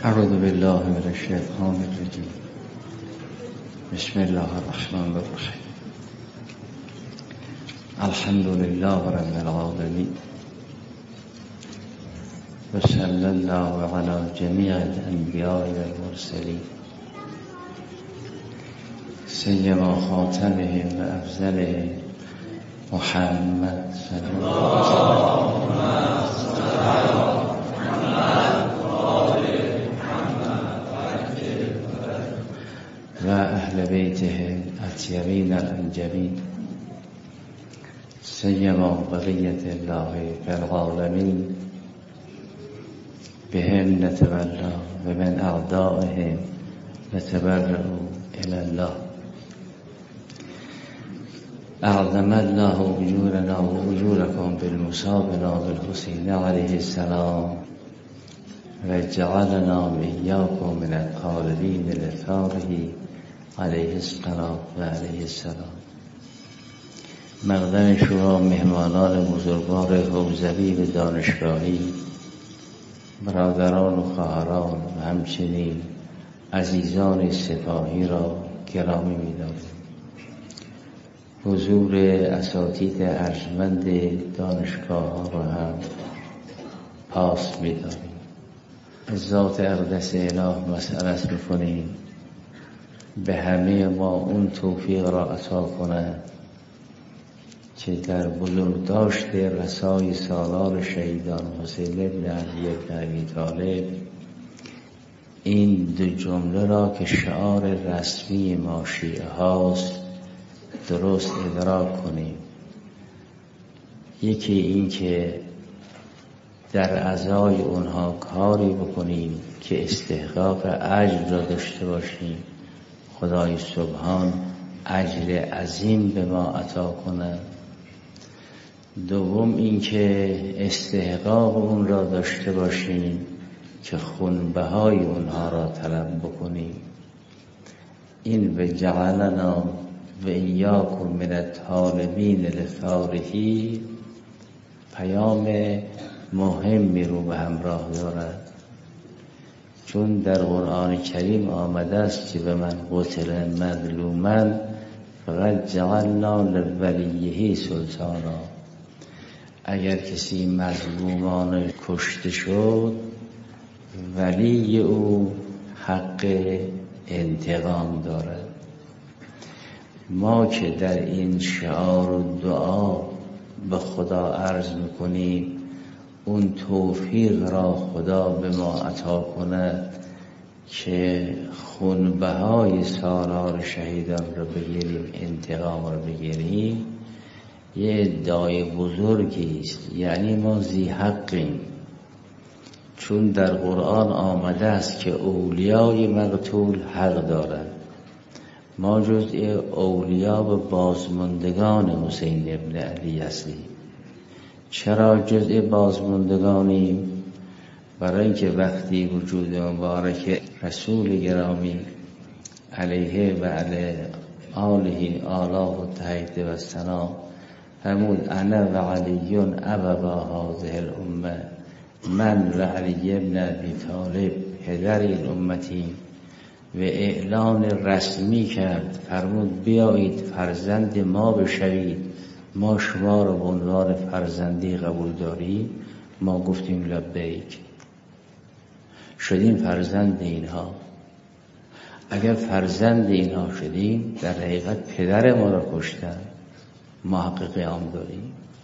اعوذ بالله من الشیطان الرجیم. بسم الله الرحمن الرحیم. الحمد لله رب العالمین و صلی الله علی جمیع الانبیاء والمرسلین سیما خاتمهم و افضلهم محمد صلی الله علیه و اهل بیته اطیبین الانجبین سیما بقیت الله فی العالمین بهم نتولا و من اعدائهم نتبرأ الی الله. اعظم الله اجورنا و اجورکم بالمصابنا بالحسین علیه السلام و جعلنا و ایاکم من الطالبین لثاره علیه السلام و علیه السلام. مقدم شما مهمانان بزرگوار حوزوی و دانشگاهی، برادران و خواهران و همچنین عزیزان سپاهی را گرامی می‌داریم. حضور اساتید ارجمند دانشگاه ها را هم پاس می‌داریم. از ذات اقدس اله مسئلت می‌کنیم به همه ما اون توفیق را عطا کند که در بزرگداشت رسای سالار شهیدان حسین بن علی بن ابی طالب این دو جمله را که شعار رسمی ما شیعه هاست درست ادراک کنیم. یکی این که در ازای اونها کاری بکنیم که استحقاق اجر را داشته باشیم، خدای سبحان اجر عظیم به ما عطا کند. دوم این که استحقاق اون را داشته باشیم که خونبهای اونها را طلب بکنیم. این به جعلنا و ایاکم من الطالبین لثاره پیام مهمی رو به همراه دارد، چون در قرآن کریم آمده است که به من قتل مظلوما فقط جعلنا لولیه سلطانا. اگر کسی مظلومان کشته شد ولی او حق انتقام دارد. ما که در این شعار و دعا به خدا عرض میکنیم اون توفیق را خدا به ما عطا کند که خونبهای سالار شهیدان را بگیریم، انتقام را بگیریم. یه ادعای بزرگی است، یعنی ما ذی حقیم، چون در قرآن آمده است که اولیای مقتول حق دارند. ما جزء اولیا و بازماندگان حسین ابن علی هستیم. چرا جزء بازماندگانیم؟ برای اینکه وقتی وجود مبارک رسول گرامی علیه و علی آله آلا و تحیید و سنا فرمود انا و علیون ابوا هذه الامه، من و علی ابن ابی طالب پدر این امتی، و اعلان رسمی کرد فرمود بیایید فرزند ما بشوید، ما شما را به عنوان فرزندی قبول داریم. ما گفتیم لبیک، شدیم فرزند اینها. اگر فرزند اینها شدیم در حقیقت پدر ما را کشتن، ما حق قیام داریم.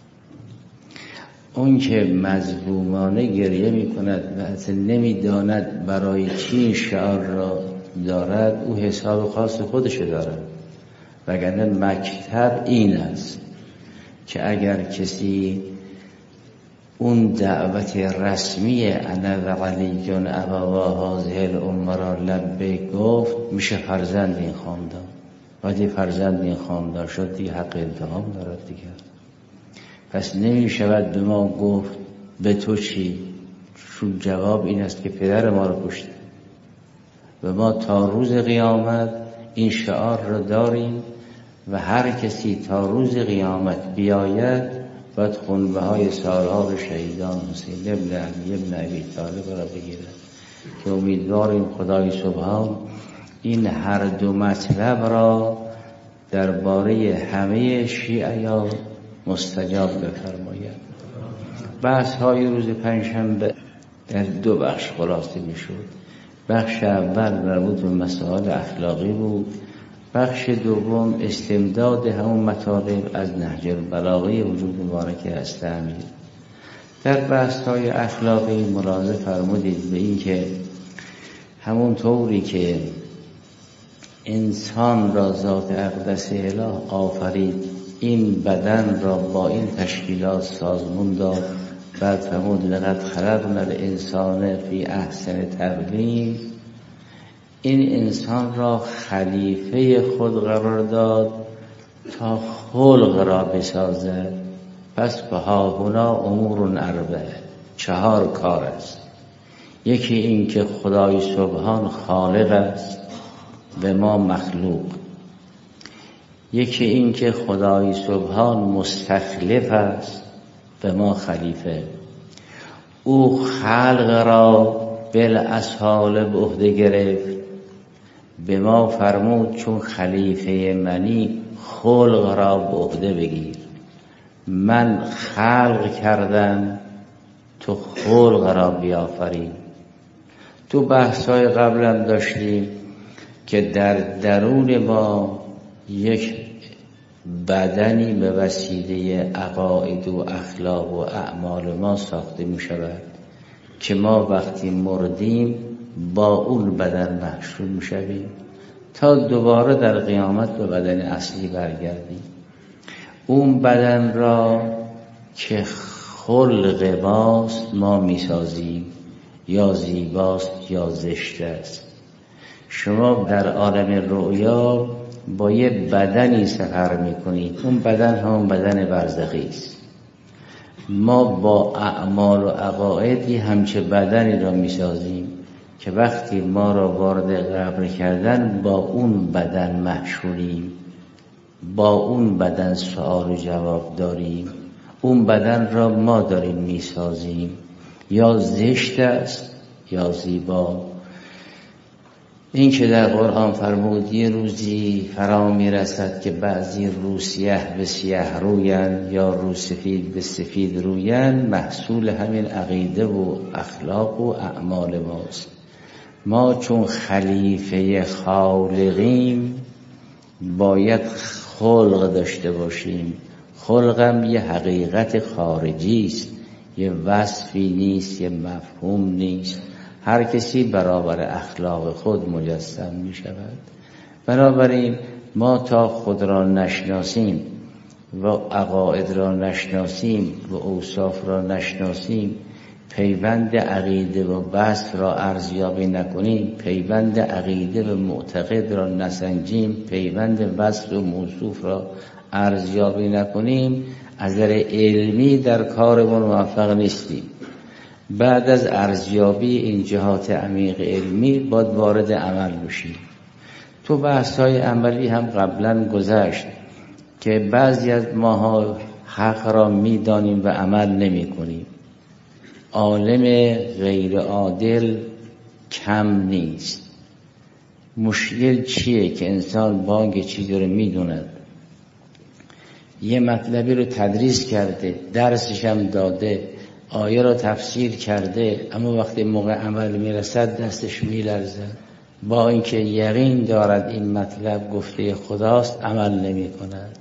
اون که مظلومانه گریه می کند و اصلا نمی داند برای چی این شعار را دارد، او حساب خاص خودش دارد. وگرنه مکتب این است که اگر کسی اون دعوت رسمی انا و علیون ابوا هذه الامه را لبیک گفت، میشه فرزند این خاندان. وقتی فرزند این خاندان شد دیگه حق انتقام دارد دیگه. پس نمیشود به ما گفت به تو چی، چون جواب این است که پدر ما را کشته. و ما تا روز قیامت این شعار را داریم و هر کسی تا روز قیامت بیاید باید خونبهای سالار شهیدان حسین ابن علی ابن ابی طالب را بگیرد. که امیدواریم خدای سبحان این هر دو مطلب را درباره همه شیعیان مستجاب بفرماید. بحث های روز پنجشنبه در دو بخش خلاصه می شد. بخش اول مربوط به مسائل اخلاقی بود، بخش دوم استمداد همون مطالب از نهج البلاغه وجود مبارک استعمیر. در بحث های اخلاقی ملاحظه فرمودید به این که همون طوری که انسان را ذات اقدس اله آفرید، این بدن را با این تشکیلات سازمان داد، بعد فرمود لقد خلقنا الانسان فی احسن تقویم، این انسان را خلیفه خود قرار داد تا خلق را بسازد. پس فهاهنا امور اربعه، 4 کار است. یکی این که خدای سبحان خالق است و ما مخلوق. یکی این که خدای سبحان مستخلف است و ما خلیفه. او خلق را بالاصحال به عهده گرفت، به ما فرمود چون خلیفه منی خلق را به عهده بگیر. من خلق کردم تو خلق را بیافرین. تو بحث‌های قبلم داشتیم که در درون ما یک بدنی به وسیله عقاید و اخلاق و اعمال ما ساخته می شود که ما وقتی مردیم با اون بدن محشور می شویم تا دوباره در قیامت به بدن اصلی برگردیم. اون بدن را که خلق ماست ما می سازیم، یا زیباست یا زشت است. شما در عالم رؤیا با یه بدنی سفر میکنید، اون بدن همون بدن برزخی است. ما با اعمال و عقایدی همچه بدنی را میسازیم که وقتی ما را وارد قبر کردن با اون بدن محشوریم، با اون بدن سوال و جواب داریم. اون بدن را ما داریم میسازیم، یا زشت است یا زیبا. این که در قرآن فرمود یه روزی فرا میرسد که بعضی رو سیاه به سیاه روین یا رو سفید به سفید روین، محصول همین عقیده و اخلاق و اعمال ماست. ما چون خلیفه خالقیم باید خلق داشته باشیم. خلقم یه حقیقت خارجی است، یه وصفی نیست، یه مفهوم نیست. هر کسی برابر اخلاق خود مجسم می شود. بنابراین ما تا خود را نشناسیم و عقاید را نشناسیم و اوصاف را نشناسیم، پیوند عقیده و بحث را ارزیابی نکنیم، پیوند عقیده و معتقد را نسنجیم، پیوند وصف و موصوف را ارزیابی نکنیم، از نظر علمی در کارمون موفق نیستیم. بعد از ارزیابی این جهات عمیق علمی باید وارد عمل بشیم. تو بحث‌های عملی هم قبلا گذشت که بعضی از ماها حق را می‌دانیم و عمل نمی‌کنیم. عالم غیر عادل کم نیست. مشکل چیه که انسان بانگ چیزی رو می‌دوند، یه مطلبی رو تدریس کرده، درسش هم داده، آیه را تفسیر کرده، اما وقتی موقع عمل میرسد دستش میلرزد. با اینکه یقین دارد این مطلب گفته خداست عمل نمی کند.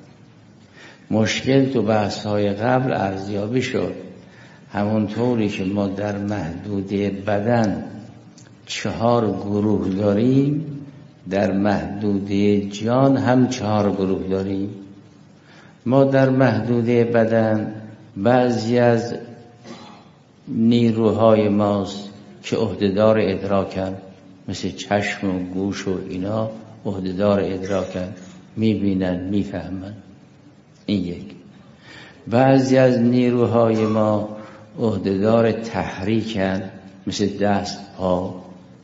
مشکل تو بحث‌های قبل ارزیابی شد. همونطوری که ما در محدوده بدن 4 گروه داریم، در محدوده جان هم 4 گروه داریم. ما در محدوده بدن بعضی از نیروهای ماست که عهدهدار ادراکن، مثل چشم و گوش و اینا عهدهدار ادراکن، میبینن میفهمن. این یک. بعضی از نیروهای ما عهدهدار تحریکن، مثل دست پا.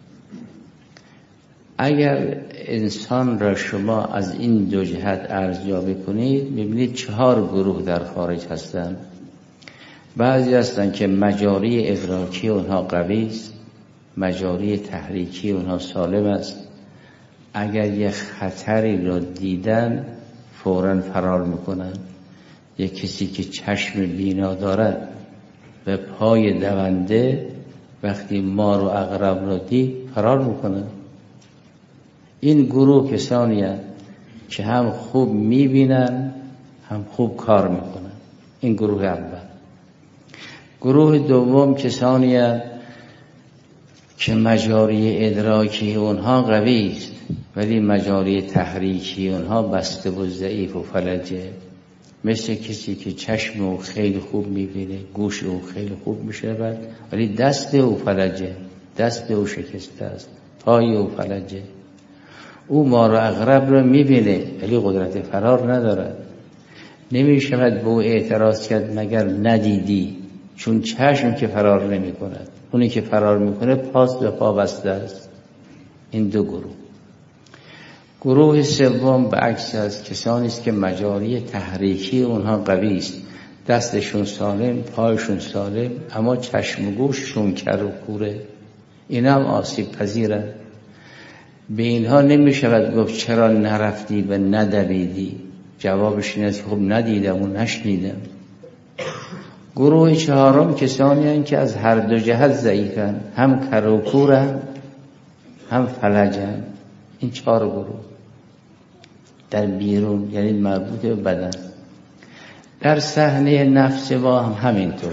اگر انسان را شما از این 2 جهت ارزیابی کنید میبینید 4 گروه در خارج هستند. بعضی هستن که مجاری ادراکی اونها قوی است، مجاری تحریکی اونها سالم است. اگر یه خطری رو دیدن فوراً فرار میکنن. یک کسی که چشم بینا دارد به پای دونده وقتی مار و عقرب را دید فرار میکنه. این گروه کسانی هستند که هم خوب میبینن هم خوب کار میکنن. این گروه اول. گروه دوم کسانی هستند که مجاری ادراکی اونها قوی است ولی مجاری تحریکی اونها بسته و ضعیف و فلجه. مثل کسی که چشم او خیلی خوب میبینه، گوش او خیلی خوب میشنود ولی دست او فلجه، دست او شکسته است، پای او فلجه. او مار و عقرب را میبینه ولی قدرت فرار ندارد. نمیشود به او اعتراض کرد مگر ندیدی، چون چشم که فرار نمی کند، اونی که فرار میکنه پاس به پا بسته است. این دو گروه. گروه سوم به عکس از کسانی است که مجاری تحریکی اونها قوی است، دستشون سالم، پایشون سالم، اما چشم و گوششون کر و کوره. اینا هم آسیب پذیرن. به اینها نمی شود گفت چرا نرفتی و ندویدی. جوابش این است که خب ندیدم و نشنیدم. گروه چهارم کسانی هستند که از هر دو جهت ضعیفن، هم کر و کورن هم فلجن. این چهار گروه در بیرون، یعنی مربوط به بدن. در صحنه نفس ما هم همینطور.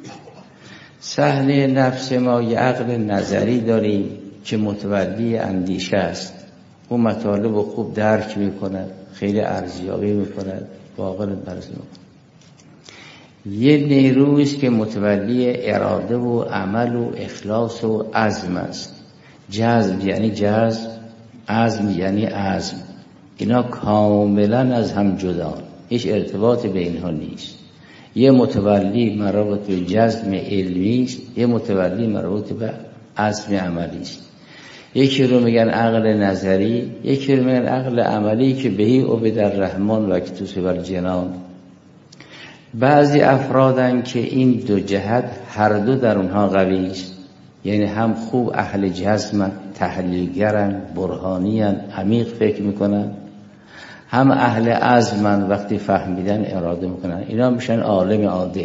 صحنه نفس ما یه عقل نظری داریم که متولی اندیشه است. او مطالب رو خوب درک میکند، خیلی ارزیابی میکند، واقعا برز میکند. یه نیرویی است که متولی اراده و عمل و اخلاص و عزم است. جزم یعنی جزم، عزم یعنی عزم. اینا کاملا از هم جدا، هیچ ارتباط بین اینها نیست. یه متولی مربوط به جزم علمی است، یه متولی مربوط به عزم عملی است. یکی رو میگن عقل نظری، یکی رو میگن عقل عملی که بهی عبد الرحمن و کتوس و الجنان. بعضی افرادن که این دو جهت هر دو در اونها قوی است، یعنی هم خوب اهل جزم، تحلیلگرن، برهانیان، عمیق فکر میکنن، هم اهل عزمن، وقتی فهمیدن اراده میکنن. اینا میشن عالم عادل.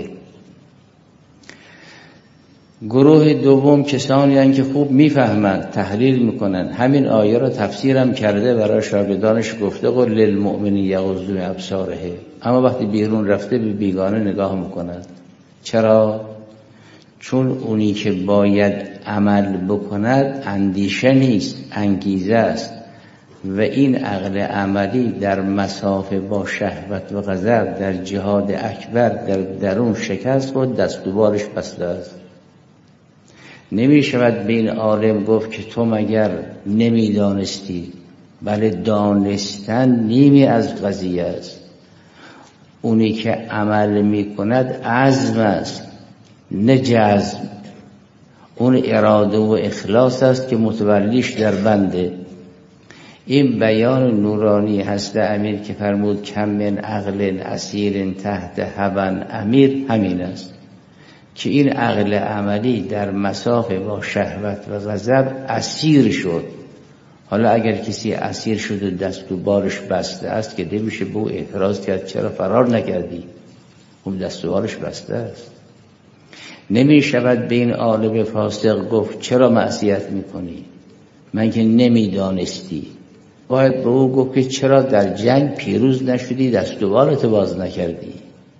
گروه دوم کسانی هستند که خوب میفهمند، تحلیل میکنن، همین آیه را تفسیرم کرده برای شاگردانش گفته قل للمؤمنین یغضوا ابصارهم، اما وقتی بیرون رفته به بیگانه نگاه میکند. چرا؟ چون اونی که باید عمل بکند اندیشه نیست، انگیزه است و این عقل عملی در مسافه با شهوت و غضب در جهاد اکبر در درون شکست خود دست و بالش بسته است. نمی شود به این عالم گفت که تو مگر نمی دانستی؟ بله دانستن نیمی از قضیه است. اونی که عمل می کند عزم است نه جزم. اون اراده و اخلاص است که متولیش در بنده. این بیان نورانی هست امیر که فرمود کم من عقل اسیر تحت هوی امیر، همین است که این عقل عملی در مسافه با شهوت و غضب اسیر شد. حالا اگر کسی اسیر شد و دست و بالش بسته است که نمیشه به او اعتراض کرد چرا فرار نکردی، اون دست و بالش بسته است. نمی شود به این عالم فاسق گفت چرا معصیت میکنی، من که نمی دانستی. باید به او گفت که چرا در جنگ پیروز نشدی، دست و بالت باز نکردی.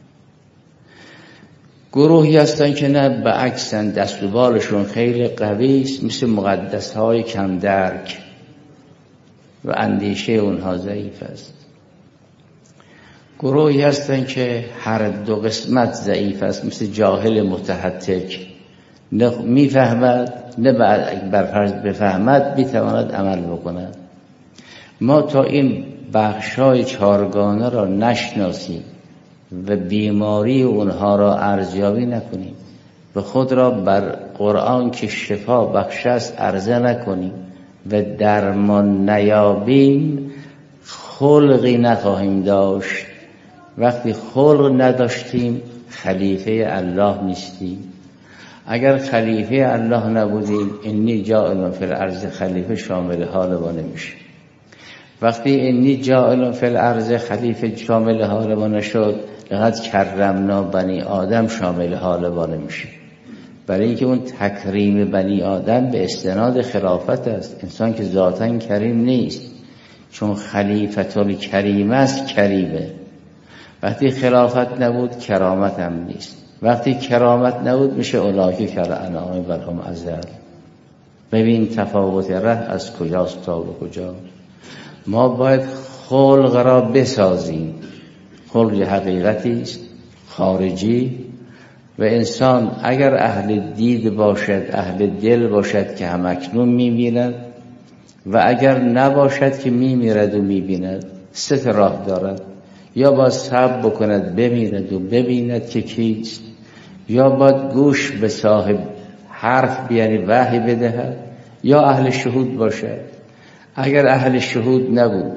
گروهی هستن که نه، به عکسن دست و بالشون خیلی قوی است، مثل مقدس های کم درک و اندیشه اونها ضعیف است. گروهی هستن که هر دو قسمت ضعیف است، مثل جاهل متحتک، نه میفهمد نه برفرض بفهمد بیتواند عمل بکند. ما تا این بخشای چارگانه را نشناسیم و بیماری اونها را ارزیابی نکنیم و خود را بر قرآن که شفا بخش است عرضه نکنیم و درمان نیابیم، خلقی نخواهیم داشت. وقتی خلق نداشتیم خلیفه الله نیستیم. اگر خلیفه الله نبودیم انی جاعل فی الارض خلیفه شامل حال ما نمیشه. وقتی انی جاعل فی الارض خلیفه شامل حال ما نشد، لقد کرمنا بنی آدم شامل حال ما نمیشه. برای اینکه اون تکریم بنی آدم به استناد خلافت است. انسان که ذاتاً کریم نیست، چون خلیفت الکریم است کریمه. وقتی خلافت نبود کرامت هم نیست. وقتی کرامت نبود میشه اولئک کالانعام بل هم اضل. ببین تفاوت ره از کجاست تا به کجا. ما باید خلق را بسازیم. خلق حقیقتی است خارجی و انسان اگر اهل دید باشد، اهل دل باشد که همکنون می‌بیند و اگر نباشد که می‌میرد و می‌بیند، سه راه دارد. یا باید صبر بکند بمیرد و ببیند که کیست، یا باید گوش به صاحب حرف بیانی وحی بدهد، یا اهل شهود باشد. اگر اهل شهود نبود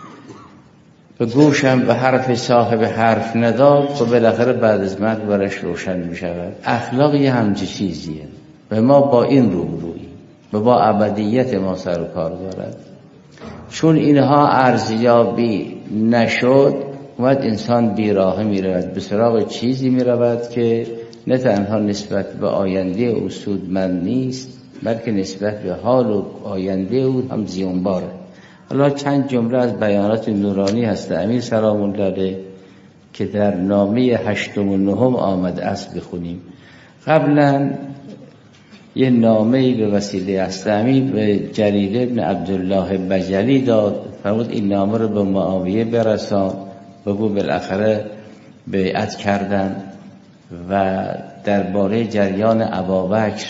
و گوشم به حرف صاحب حرف نداد، خب بالاخره بعد از مرگ برش روشن می شود. اخلاق یه همچی چیزیه و ما با این روبروییم و با ابدیت ما سر و کار دارد. چون اینها ارزیابی نشد، اومد انسان بیراه می رود، به سراغ چیزی می رود که نه تنها نسبت به آینده او سودمند نیست، بلکه نسبت به حال و آینده او هم زیانباره. حالا چند جمله از بیانات نورانی هست امیر سلام الله علیه که در نامه 8 و 9 آمده است بخونیم. قبلا یه نامه‌ای به وسیله استعمیر به جریر ابن عبدالله بجلی داد، فرمود این نامه رو به معاویه برسان، بگو بالاخره بیعت کردن و درباره جریان ابابکر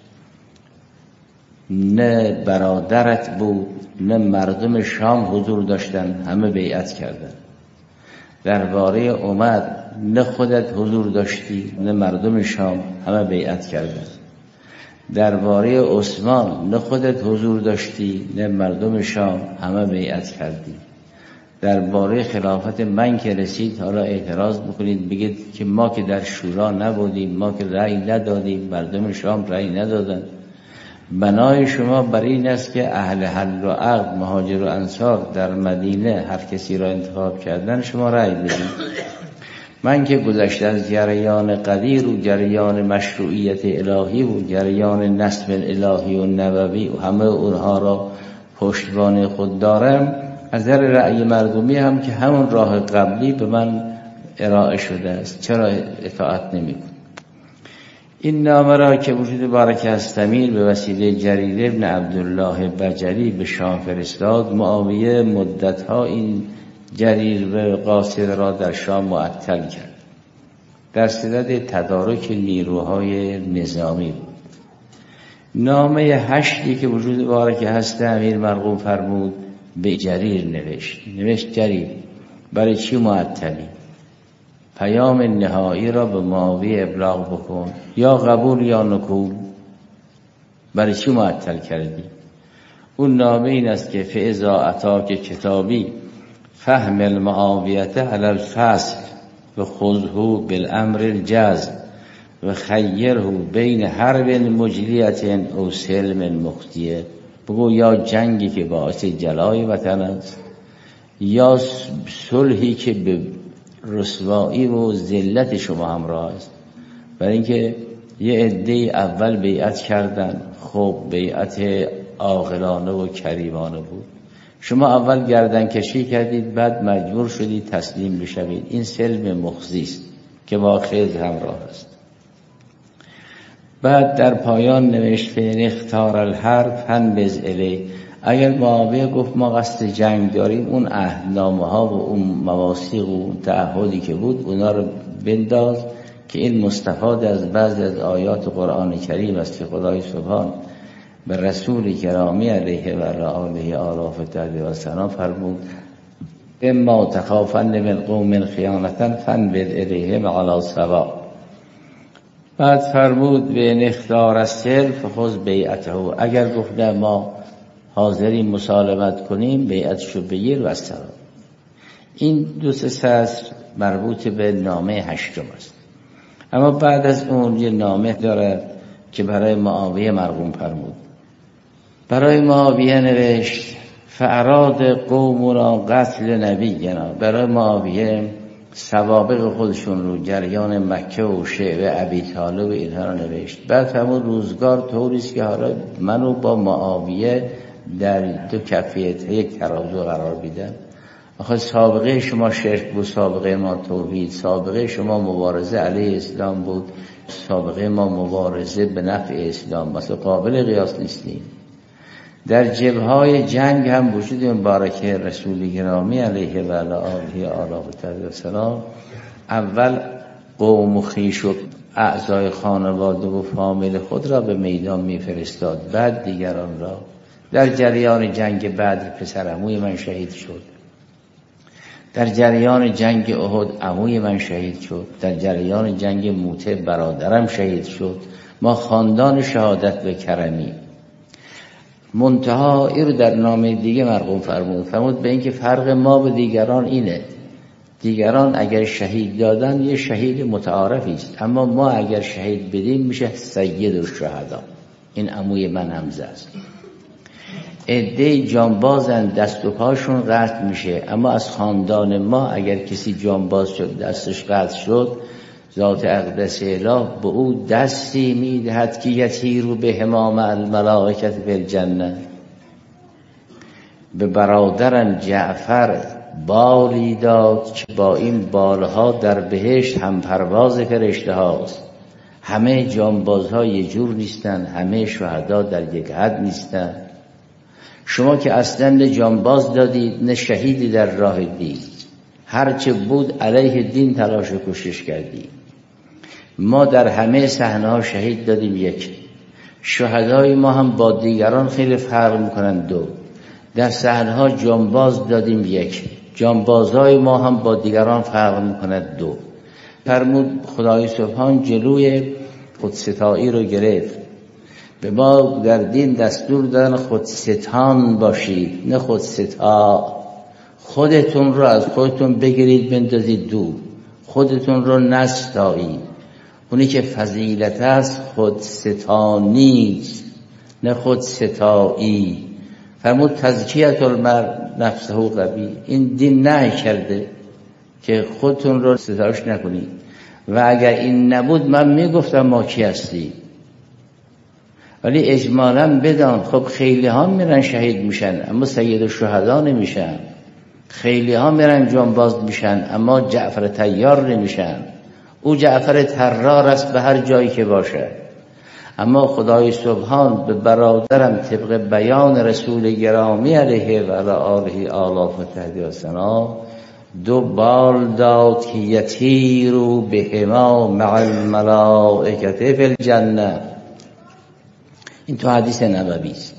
نه برادرت بود نه مردم شام حضور داشتن، همه بیعت کردن. درباره عمر نه خودت حضور داشتی نه مردم شام، همه بیعت کردن. درباره عثمان نه خودت حضور داشتی نه مردم شام، همه بیعت کردی. درباره خلافت من که رسید حالا اعتراض بکنید بگید که ما که در شورا نبودیم، ما که رأی ندادیم، مردم شام رأی ندادن. بنای شما برای این است که اهل حل و عقد مهاجر و انصار در مدینه هر کسی را انتخاب کردن، شما رأی بدید. من که گذشته از جریان قدیر و جریان مشروعیت الهی و جریان نسب الهی و نبوی و همه اونها را پشتوانه خود دارم، از در رأی مردمی هم که همون راه قبلی به من ارائه شده است، چرا اطاعت نمی کن؟ این نامه را که وجود بارک استمیر به وسیله جریر ابن عبدالله بجلی به شام فرستاد، معاویه مدتها این جریر و قاصد را در شام معطل کرد، در صدد تدارک نیروهای نظامی بود. نامه 8 که وجود بارک هست امیر مرقوم فرمود به جریر نوشت جریر برای چی معطلی؟ پیام نهایی را به معاویه ابلاغ بکن، یا قبول یا نکول. برای چی معطل کردی؟ اون نامه این است که فاذا اتاک کتابی فهم المعاویت علی الفصل و خذه بالامر الجزم و خیره بین حرب مجلیت او سلم مخزیه. بگو یا جنگی که باعث جلای وطن است یا صلحی که به رسوایی و ذلت شما همراه است. برای اینکه یه عده اول بیعت کردن، خب بیعت عاقلانه و کریمانه بود. شما اول گردن کشی کردید، بعد مجبور شدید تسلیم بشوید. این سلم مخزی است که با خیز همراه است. بعد در پایان نوشت فین اختار الحرب فانبذ الیه. اگر معاویه گفت ما قصد جنگ داریم، اون عهدنامه ها و اون مواثیق و تعهدی که بود اونا رو بنداز که این مستفاد از بعضی از آیات قرآن کریم است که خدای سبحان به رسول کرامی علیه و آله آلاف تهدی و سنا فرمود اما تخافن من قوم خیانتا فانبذ الیهم علی سواء. بعد فرمود به اختار السلف خذ بیعته. اگر گفت ما حاضرین مسالمت کنیم، بیعتشو بگیر و السلام. این 2 سطر مربوط به نامه 8 است. اما بعد از اون یه نامه دارد که برای معاویه مرقوم فرمود. برای معاویه نوشت فاراد قومنا قتل نبینا. برای معاویه سوابق خودشون رو، جریان مکه و شعب ابی طالب و اینها رو نوشت. بعد همون روزگار طوریست که حالا منو با معاویه در دو کفیت یک ترازو قرار بیدن. آخه سابقه شما شرک بود، سابقه ما توحید، سابقه شما مبارزه علیه اسلام بود، سابقه ما مبارزه به نفع اسلام، مثلا قابل قیاس نیستیم. در جبههای جنگ هم وجود مبارکه رسول گرامی علیه و آله و سلام اول قوم و خویش و اعضای خانواده و فامیل خود را به میدان میفرستاد، بعد دیگران را. در جریان جنگ بعد پسر عموی من شهید شد، در جریان جنگ احد عموی من شهید شد، در جریان جنگ موته برادرم شهید شد. ما خاندان شهادت و کرمی. منتها این رو در نامه دیگه مرقوم فرمود به اینکه فرق ما به دیگران اینه، دیگران اگر شهید دادن یه شهید متعارفی است، اما ما اگر شهید بدیم میشه سید الشهدا. این عموی من حمزه است. عده جانبازن دست و پاشون قطع میشه، اما از خاندان ما اگر کسی جانباز شد دستش قطع شد، ذات اقدس اله به او دستی میدهد که یطیروا بهما مع الملائکة فی الجنه. به برادرم جعفر بالی داد که با این بالها در بهشت هم پرواز فرشته هاست. همه جانبازها یه جور نیستن، همه شهدا در یک حد نیستن. شما که اصلا نه جانباز دادید نه شهیدی در راه دین، هرچه بود علیه دین تلاش و کوشش کردید. ما در همه صحنه‌ها شهید دادیم یک. شهدای ما هم با دیگران خیلی فرق میکنن دو. در صحنه‌ها جانباز دادیم یک، جانبازهای ما هم با دیگران فرق میکنن دو. فرمود خدای سبحان جلوی خودستایی رو گرفت. به ما در دین دستور دادن خودستان باشید نه خودستا. خودتون رو از خودتون بگیرید بندازید دور، خودتون رو نستایید. اونی که فضیلت است خودستانی است نه خودستایی. فرمود تزکیة المرء نفسه قوی. این دین نه کرده که خودتون رو ستایش نکنید. و اگر این نبود من میگفتم ما کی هستی. ولی اجمالا بدان خب خیلی ها میرن شهید میشن اما سید الشهدا نمیشن، خیلی ها میرن جانباز میشن اما جعفر طیار نمیشن. او جعفر طرار است به هر جایی که باشه. اما خدای سبحان به برادرم طبق بیان رسول گرامی علیه و آله و سلام دو بال داد که یطیروا بهما مع الملائکة فی الجنه. این تو حدیث نبوی است.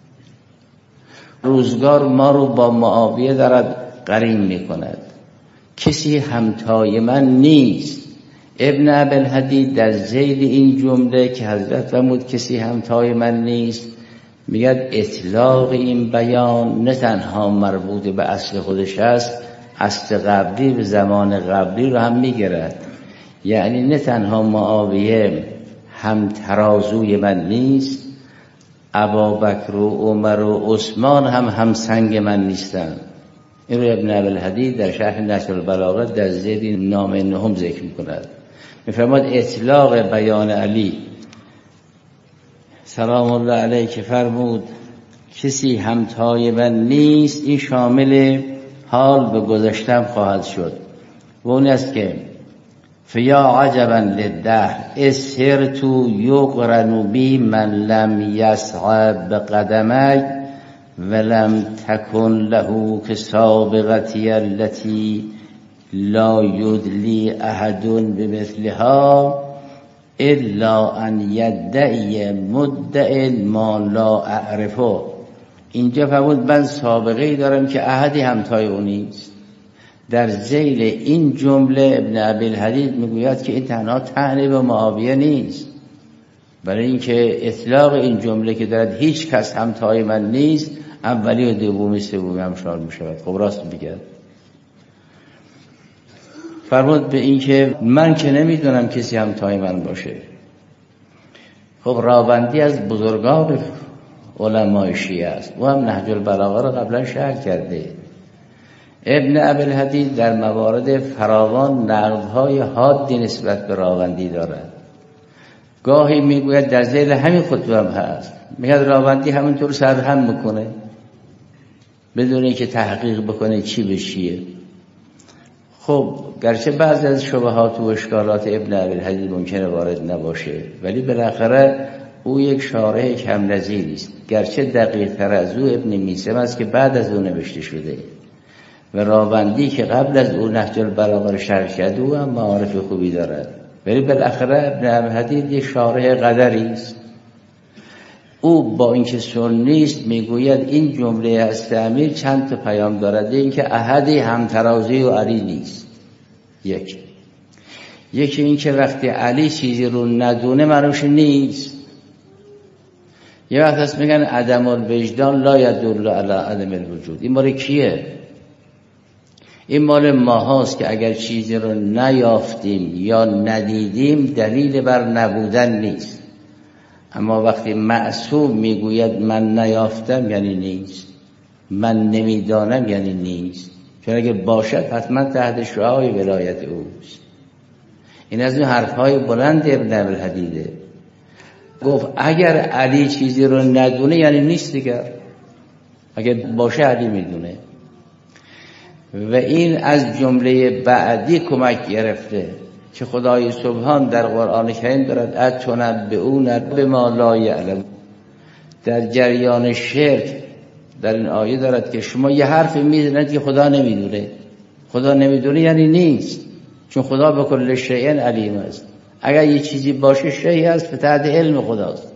روزگار ما رو با معاویه دارد قرین میکند. کسی همتای من نیست. ابن ابوالحدید در ذیل این جمله که حضرت فرمود کسی همتای من نیست، میگه اطلاق این بیان نه تنها مربوط به اصل خودش است، اصل قبلی به زمان قبلی رو هم میگیرد. یعنی نه تنها معاویه هم ترازوی من نیست، ابوبکر و عمر و عثمان هم سنگ من نیستن. این رو ابن ابوالحدید در شرح نهج البلاغه در ذیل نامه نهم ذکر میکند. میفرماد اطلاق بیان علی سلام الله علیه که فرمود کسی همتای من نیست، این شامل حال به گذشتم خواهد شد. و اون است که فیا عجبا للدهر اسهرت یقرن بی من لم یسعى بقدمی ولم تکن له كسابقتی التي لا یدلی احد بمثلها الا ان یدعی مدع ما لا اعرفه. اینجا فرمود من سابقه‌ای دارم که احدی همتای او نیست. در ذیل این جمله ابن ابوالحدید میگوید که این تنها طعنه به معاویه نیست، برای اینکه اطلاق این جمله که دارد هیچ کس همتای من نیست اولی و دومی سومی هم شامل میشود. خب راست میگه. فرمود به این که من که نمیدونم کسی همتای من باشه. خب راوندی از بزرگان علمای شیعه است، او هم نهج البلاغه رو قبلا شرح کرده. ابن ابوالحدید در موارد فراوان نقدهای حادی نسبت به راوندی دارد. گاهی میگوید در ذیل همین خطبه هم هست، میگه راوندی همینطور سرهم میکنه بدون اینکه تحقیق بکنه چی به چیه. خب گرچه بعضی از شبهات و اشکالات ابن ابوالحدید ممکنه وارد نباشه، ولی بالاخره او یک شارح کم نظیری است، گرچه دقیق تر از او ابن میثم است که بعد از او نوشته شده و راوندی که قبل از او نهج البلاغه را شرح کرده او هم معارف خوبی دارد، ولی بالاخره ابن ابوالحدید یک شارح قدری است. او با اینکه سنی است میگوید این جمله از امیر چند تا پیام دارد. این که احدی همترازی و علی نیست، یکی این که وقتی علی چیزی رو ندونه معنوش نیست. یه وقت هست میگن عدم الوجدان لا یدل علی عدم الوجود. این مال کیه؟ این مال ماهاست که اگر چیزی رو نیافتیم یا ندیدیم دلیل بر نبودن نیست. اما وقتی معصوم میگوید من نیافتم یعنی نیست، من نمیدانم یعنی نیست، چون اگر باشد حتما تحت شعاع ولایت اوست. این از اون حرفهای بلند ابن ابوالحدیده. گفت اگر علی چیزی رو ندونه یعنی نیست دیگر، اگر باشه علی میدونه. و این از جمله بعدی کمک گرفته که خدای سبحان در قرآن کریم دارد اتنبئون بما لا یعلم. در جریان شرک در این آیه دارد که شما یه حرف میزنید که خدا نمیدونه. خدا نمیدونه یعنی نیست، چون خدا به کل شیء علیم است. اگر یه چیزی باشه شیء است به تحت علم خداست.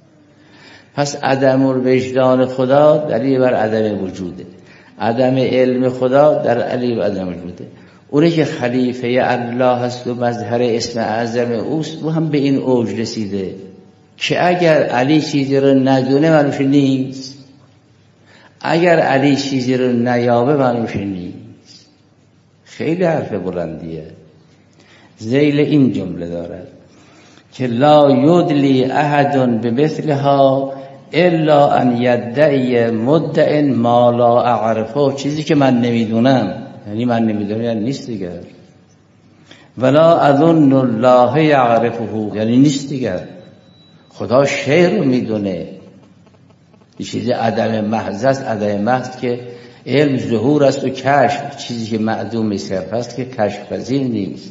پس عدم الوجدان خدا دلیل بر عدم وجوده، عدم علم خدا در علی و عدم وجوده. اونی که خلیفه الله هست و مظهر اسم اعظم اوست، او هم به این اوج رسیده که اگر علی چیزی رو ندونه معلومش نیست، اگر علی چیزی رو نیابه معلومش نیست. خیلی حرف بلندیه. ذیل این جمله دارد که لا یدلی احد بمثلها الا ان یدعی مدع ما لا اعرفه. چیزی که من نمیدونم یعنی من نمیدونم یعنی نیست دیگر. ولا اظن الله یعرفه یعنی نیست دیگر. خدا شیء رو میدونه. این چیزی عدم محض است. عدم محض که علم ظهور است و کشف، چیزی که معدوم صرف است که کشف پذیر نیست.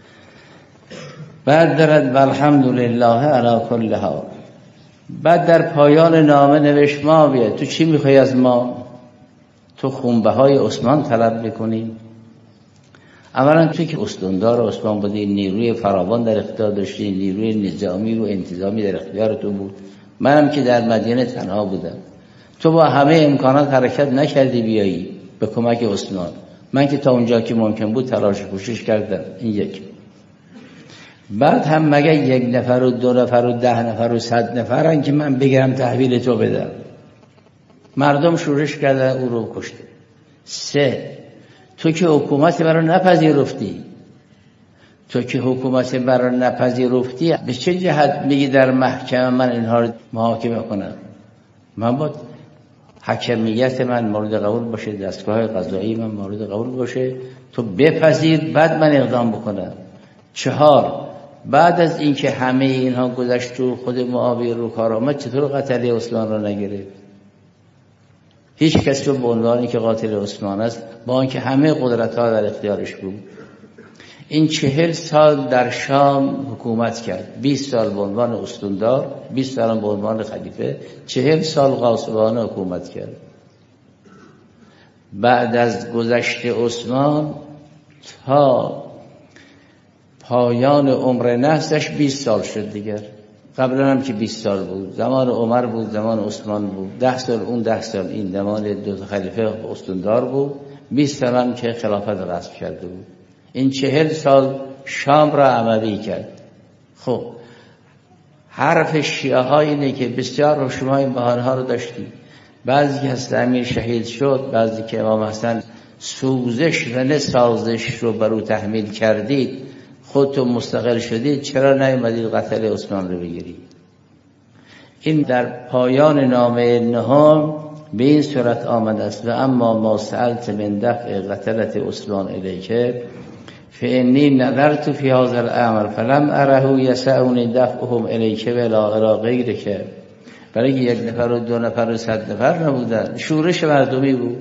بعد دارد والحمدلله علی کل حال. بعد در پایان نامه نوشت ما بیاد تو چی میخوای از ما؟ تو خونبهای عثمان طلب میکنی؟ اولا تو که استاندار عثمان بودی، نیروی فراوان در اختیار داشتی، نیروی نظامی و انتظامی در اختیار تو بود. منم که در مدینه تنها بودم، تو با همه امکانات حرکت نکردی بیایی به کمک عثمان. من که تا اونجا که ممکن بود تلاش و کوشش کردم. این یک. بعد هم مگه 1 نفر و 2 نفر و 10 نفر و 100 نفرن که من بگیرم تحویل تو بدم؟ مردم شورش کردن او رو کشته. 3 تو که حکومت برای نپذیرفتی، به چه جهت میگی در محکمه من اینها رو محاکمه کنم؟ من با حکمیت من مورد قبول باشه، دستگاه قضایی من مورد قبول باشه، تو بپذیر بعد من اقدام بکنم. 4 بعد از اینکه همه اینها گذشت و خود معاویه رو کار آمد، چطور قتل عثمان رو نگرفت؟ هیچ کس رو به عنوانی که قاتل عثمان است، با اینکه همه قدرت‌ها در اختیارش بود. این 40 سال در شام حکومت کرد، 20 سال به عنوان استاندار، 20 سال به عنوان خلیفه، 40 سال غاصبانه حکومت کرد. بعد از گذشت عثمان تا پایان عمر نحسش 20 سال شد دیگر. قبلا هم که 20 سال بود، زمان عمر بود، زمان عثمان بود، 10 سال اون 10 سال این، زمان 2 خلیفه استاندار بود، 20 سال هم که خلافت غصب کرده بود. این 40 سال شام را عملی کرد. خب حرف شیعه ها اینه که بسیار شما این بحانه ها رو داشتید. بعضی که حضرت امیر شهید شد، بعضی که امام حسن سوزش و نه سازش رو بر او تحمیل کردید، خودتون مستقل شدید، چرا نیومدید قتل عثمان رو بگیرید؟ این در پایان نامه نهم به این صورت آمده است: و اما ما سألت من دفع قتلت عثمان الیک فانی نظرت فی هذا الامر فلم اره یسعنی دفعهم الیک ولا الی غیرک. برای یک نفر و دو نفر و 100 نفر نبودن، شورش مردمی بود.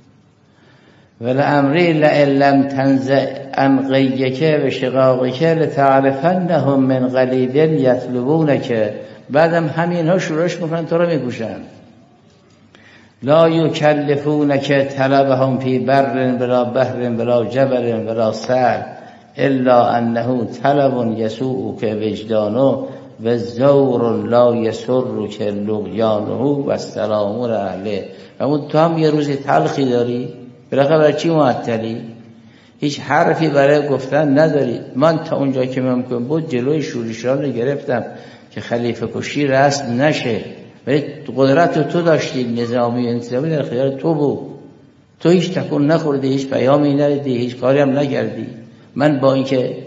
ولامری لئن لم تنزع عن غیک و شقاقک لتعرفنهم من غلیظ یطلبونک. بعدم همینها شورش میکنن، تو رو میکشن. لا یکلفونک طلبهم فی بر بلا بحر بلا جبل بلا سهل الا انه طلب یسوءک وجدانه و زور لا یسرک لغیانه و السلام علیه. و تو هم یه روز تلخی داری، برای چی معطلی؟ هیچ حرفی برای گفتن نداری. من تا اونجا که ممکن بود جلوی شورشان رو گرفتم که خلیفه کشی رسم نشه، ولی قدرت تو داشتی، نظامی و انتظامی در اختیار تو بود. تو هیچ تکون نخوردی، هیچ پیامی ندادی، هیچ کاری هم نکردی. من با اینکه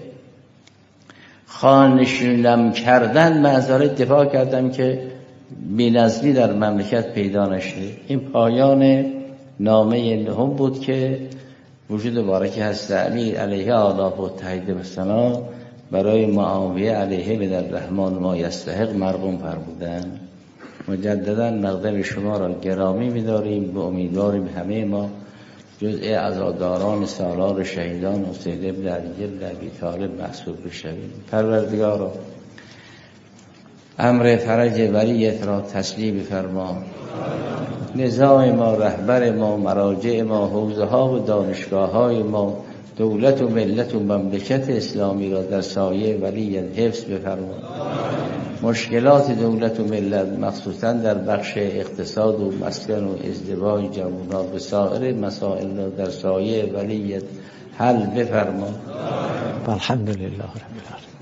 خانشینم کردن معذرت دفاع کردم که بی‌نظمی در مملکت پیدا نشه. این پایان نامه نهم بود که وجود بارک حضرت علی علیه الله و تایید بسنا برای معاویه علیه به در رحمان ما یستحق مرقوم فرمودند. مجددا مقدم شما را گرامی می‌داریم، به امیدواریم همه ما جزء عزاداران سالار شهیدان حسین ابن علی بن ابی طالب محسوب بشویم. پروردگارا امر فرج ولیت را تسلیم فرما. نظام ما، رهبر ما، مراجع ما، حوزه ها و دانشگاه های ما، دولت و ملت و مملکت اسلامی را در سایه ولیت حفظ بفرما. مشکلات دولت و ملت مخصوصا در بخش اقتصاد و مسکن و ازدواج جوانان و سایر مسائل را در سایه ولیت حل بفرما. الحمدلله رب العالمین.